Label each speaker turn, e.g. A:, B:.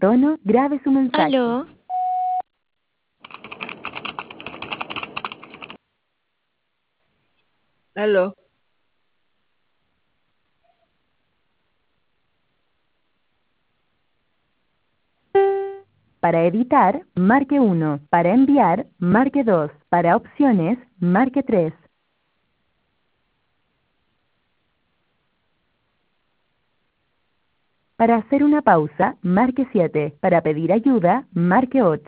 A: tono, grabe su mensaje.
B: Aló.
C: Aló.
A: Para editar, marque 1. Para enviar, marque 2. Para opciones, marque 3. Para hacer una pausa, marque 7. Para pedir ayuda, marque 8.